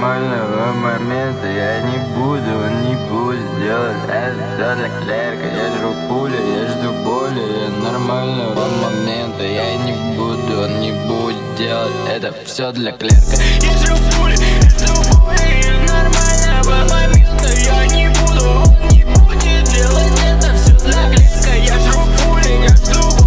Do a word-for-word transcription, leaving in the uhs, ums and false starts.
нормального момента я не буду, он не будет делать это все для клерка. Я жру пули, я жду боли, нормального момента я не буду, он не будет делать это все для клерка. Я жру пули, я жду боли, нормального момента я не буду, он не будет делать это все для клерка. Я жру пули, я жду боли.